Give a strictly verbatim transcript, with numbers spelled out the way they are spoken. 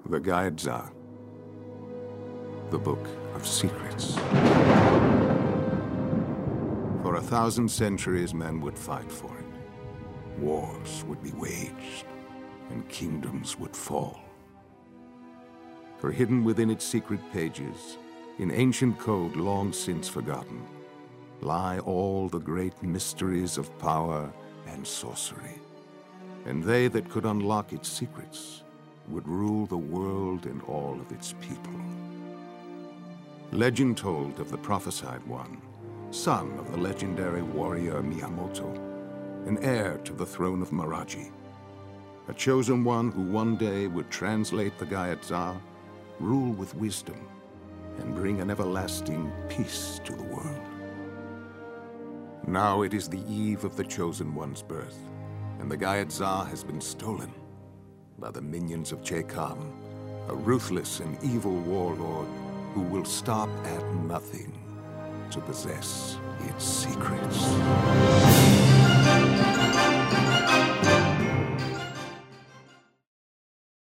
The Gaiatzar, the Book of Secrets. For a thousand centuries, men would fight for it. Wars would be waged, and kingdoms would fall. For hidden within its secret pages, in ancient code long since forgotten, lie all the great mysteries of power and sorcery. And they that could unlock its secrets would rule the world and all of its people. Legend told of the prophesied one, son of the legendary warrior Miyamoto, an heir to the throne of Miraji, a chosen one who one day would translate the Gaiatzar, rule with wisdom, and bring an everlasting peace to the world. Now it is the eve of the Chosen One's birth, and the Gaiatzar has been stolen by the minions of Chekam, a ruthless and evil warlord who will stop at nothing to possess its secrets.